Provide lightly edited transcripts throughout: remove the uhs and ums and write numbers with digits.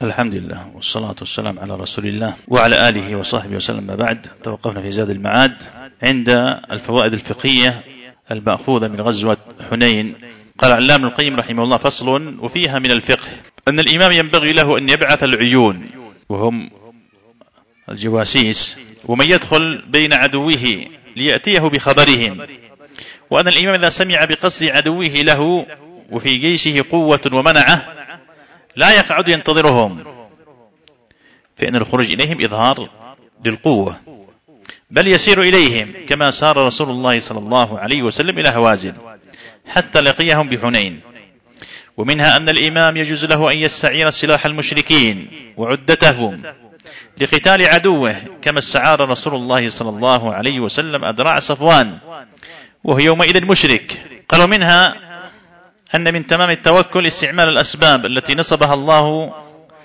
الحمد لله والصلاة والسلام على رسول الله وعلى آله وصحبه وسلم. ما بعد، توقفنا في زاد المعاد عند الفوائد الفقهية المأخوذة من غزوة حنين. قال العلامة ابن القيم رحمه الله: فصل: وفيها من الفقه أن الإمام ينبغي له أن يبعث العيون وهم الجواسيس ومن يدخل بين عدوه ليأتيه بخبرهم، وأن الإمام إذا سمع بقصد عدوه له وفي جيشه قوة ومنعه لا يقعد ينتظرهم، فإن الخروج إليهم إظهار للقوة، بل يسير إليهم كما سار رسول الله صلى الله عليه وسلم إلى هوازن حتى لقيهم بحنين. ومنها أن الإمام يجوز له أن يستعير سلاح المشركين وعدتهم لقتال عدوه، كما استعار رسول الله صلى الله عليه وسلم أدراع صفوان وهو يومئذ مشرك. قالوا منها أن من تمام التوكل استعمال الأسباب التي نصبها الله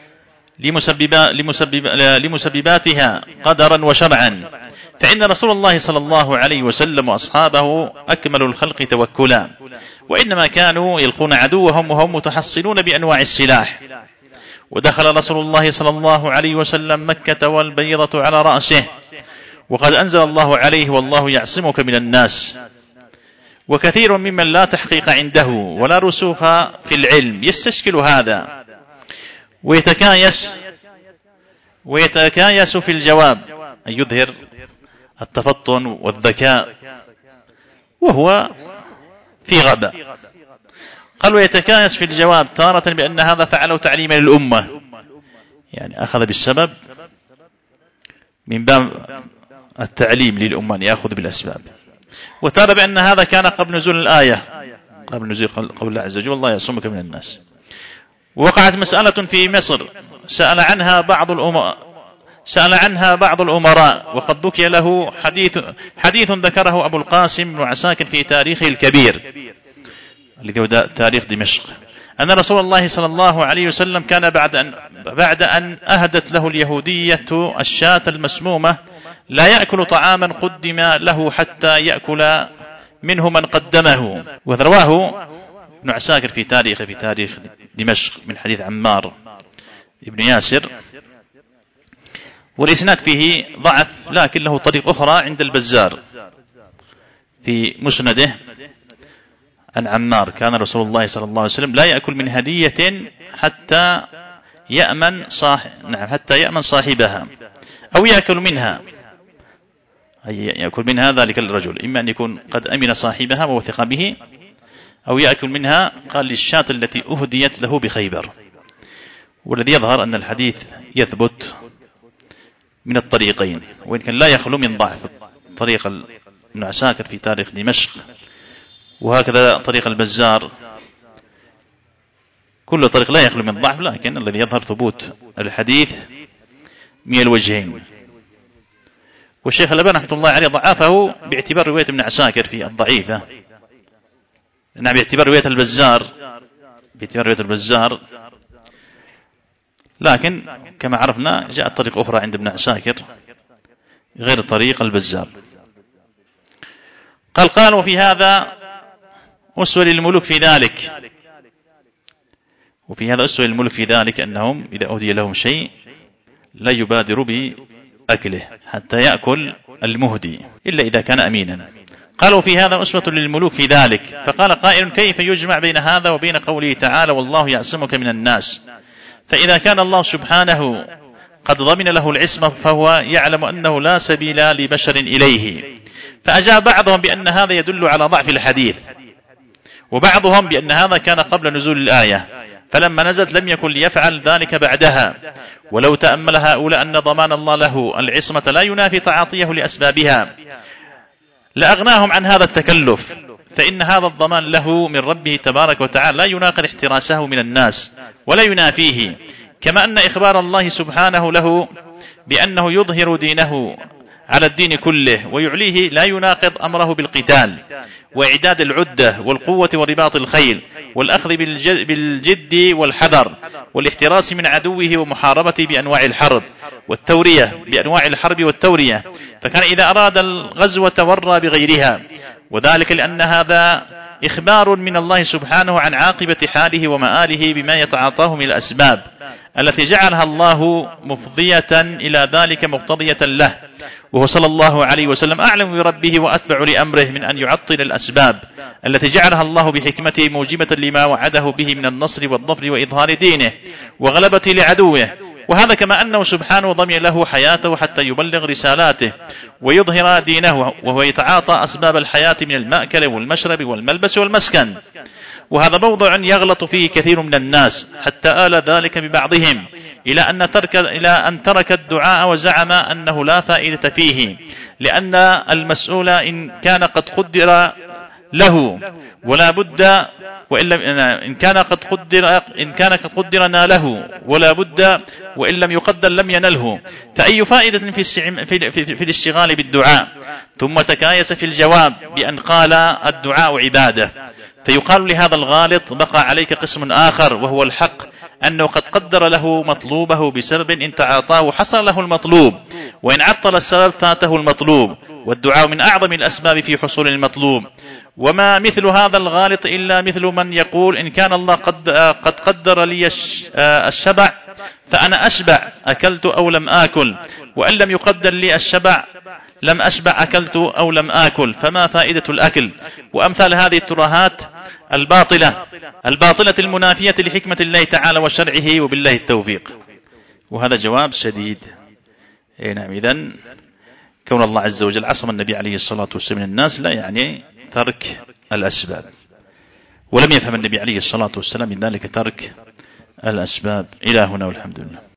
لمسبباتها قدرا وشرعا، فإن رسول الله صلى الله عليه وسلم وأصحابه أكمل الخلق توكلا، وإنما كانوا يلقون عدوهم وهم متحصنون بأنواع السلاح. ودخل رسول الله صلى الله عليه وسلم مكة والبيضة على رأسه، وقد أنزل الله عليه: والله يعصمك من الناس. وكثير ممن لا تحقيق عنده ولا رسوخ في العلم يستشكل هذا ويتكايس في الجواب، أن يظهر التفطن والذكاء وهو في غباء. قال: ويتكايس في الجواب تارة بأن هذا فعله تعليما للأمة، يعني أخذ بالسبب من باب التعليم للأمة أن يأخذ بالأسباب، وتارة بأن هذا كان قبل نزول الآية، قبل نزول قول الله عز وجل: والله يعصمك من الناس. ووقعت مسألة في مصر سأل عنها بعض الأمراء، وقد ذكر له حديث ذكره أبو القاسم بن عساكر في تاريخه الكبير الذي هو تاريخ دمشق، أن رسول الله صلى الله عليه وسلم كان بعد أن أهدت له اليهودية الشاة المسمومة لا يأكل طعاما قدم له حتى يأكل منه من قدمه. ورواه ابن عساكر في تاريخ دمشق من حديث عمار ابن ياسر، والإسناد فيه ضعف، لكن له طريق أخرى عند البزار في مسنده عن عمار: كان رسول الله صلى الله عليه وسلم لا يأكل من هدية حتى يأمن صاحبها، أو يأكل منها، أي يأكل منها ذلك الرجل، إما أن يكون قد أمن صاحبها ووثق به، أو يأكل منها. قال: للشاة التي أهديت له بخيبر. والذي يظهر أن الحديث يثبت من الطريقين، وإن كان لا يخلو من ضعف. طريق ابن عساكر في تاريخ دمشق، وهكذا طريق البزار، كل طريق لا يخلو من ضعف، لكن الذي يظهر ثبوت الحديث من الوجهين. والشيخ الألباني رحمه الله عليه ضعفه باعتبار رواية ابن عساكر في الضعيفة، باعتبار رواية البزار، لكن كما عرفنا جاءت طريق أخرى عند ابن عساكر غير طريق البزار. قال: وفي هذا أسوة للملوك في ذلك، أنهم إذا أهدي لهم شيء لا يبادر بأكله حتى يأكل المهدي إلا إذا كان أمينا. قالوا: في هذا أسوة للملوك في ذلك. فقال قائل: كيف يجمع بين هذا وبين قوله تعالى: والله يعصمك من الناس؟ فإذا كان الله سبحانه قد ضمن له العصمة فهو يعلم أنه لا سبيل لبشر إليه. فأجاب بعضهم بأن هذا يدل على ضعف الحديث، وبعضهم بأن هذا كان قبل نزول الآية، فلما نزلت لم يكن ليفعل ذلك بعدها. ولو تأمل هؤلاء أن ضمان الله له العصمة لا ينافي تعاطيه لأسبابها لأغناهم عن هذا التكلف، فإن هذا الضمان له من ربه تبارك وتعالى لا يناقض احتراسه من الناس ولا ينافيه، كما أن إخبار الله سبحانه له بأنه يظهر دينه على الدين كله ويعليه لا يناقض أمره بالقتال وإعداد العدة والقوة ورباط الخيل والأخذ بالجد والحذر والاحتراس من عدوه ومحاربته بأنواع الحرب والتورية بأنواع الحرب والتورية. فكان إذا أراد الغزوة ورى بغيرها، وذلك لأن هذا إخبار من الله سبحانه عن عاقبة حاله ومآله بما يتعاطاه من الأسباب التي جعلها الله مفضية إلى ذلك مقتضية له، وهو صلى الله عليه وسلم أعلم بربه وأتبع لأمره من أن يعطل الأسباب التي جعلها الله بحكمته موجبة لما وعده به من النصر والظفر وإظهار دينه وغلبة لعدوه. وهذا كما أنه سبحانه ضمن له حياته حتى يبلغ رسالاته ويظهر دينه، وهو يتعاطى أسباب الحياة من المأكل والمشرب والملبس والمسكن. وهذا موضع يغلط فيه كثير من الناس حتى آل ذلك ببعضهم إلى أن ترك الدعاء وزعم أنه لا فائدة فيه، لأن المسؤول إن كان قد قدر له ولا بد، إن كان قد قدر ناله ولا بد، وإن لم يقدر لم ينله. فأي فائدة في الاشتغال بالدعاء؟ ثم تكايس في الجواب بأن قال الدعاء عبادة. فيقال لهذا الغالط بقى عليك قسم آخر، وهو الحق أنه قد قدر له مطلوبه بسبب إن تعاطاه حصل له المطلوب، وإن عطل السبب فاته المطلوب، والدعاء من أعظم الأسباب في حصول المطلوب. وما مثل هذا الغالط إلا مثل من يقول إن كان الله قد قدر لي الشبع فأنا أشبع أكلت أو لم آكل، وإن لم يقدر لي الشبع لم أشبع أكلت أو لم آكل، فما فائدة الأكل؟ وأمثال هذه الترهات الباطلة المنافية لحكمة الله تعالى وشرعه، وبالله التوفيق. وهذا جواب شديد. نعم. إذن كون الله عز وجل عصم النبي عليه الصلاة والسلام من الناس لا يعني ترك الأسباب، ولم يفهم النبي عليه الصلاة والسلام من ذلك ترك الأسباب. إلى هنا والحمد لله.